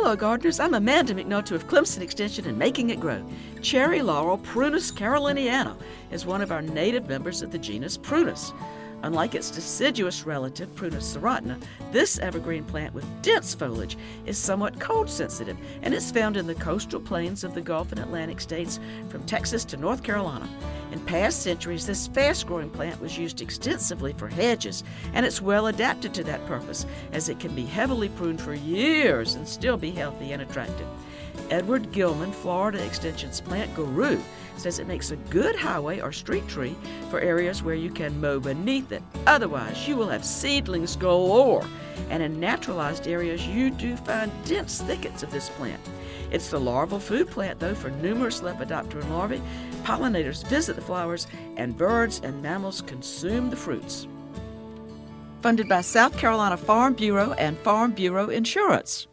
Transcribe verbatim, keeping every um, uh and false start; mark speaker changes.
Speaker 1: Hello, gardeners. I'm Amanda McNulty of Clemson Extension and Making It Grow. Cherry laurel, Prunus caroliniana, is one of our native members of the genus Prunus. Unlike its deciduous relative, Prunus serotina, this evergreen plant with dense foliage is somewhat cold-sensitive, and is found in the coastal plains of the Gulf and Atlantic states from Texas to North Carolina. In past centuries, this fast-growing plant was used extensively for hedges, and it's well adapted to that purpose, as it can be heavily pruned for years and still be healthy and attractive. Edward Gilman, Florida Extension's plant guru, says it makes a good highway or street tree for areas where you can mow beneath it. Otherwise, you will have seedlings galore. And in naturalized areas, you do find dense thickets of this plant. It's the larval food plant, though, for numerous Lepidopteran larvae. Pollinators visit the flowers, and birds and mammals consume the fruits. Funded by South Carolina Farm Bureau and Farm Bureau Insurance.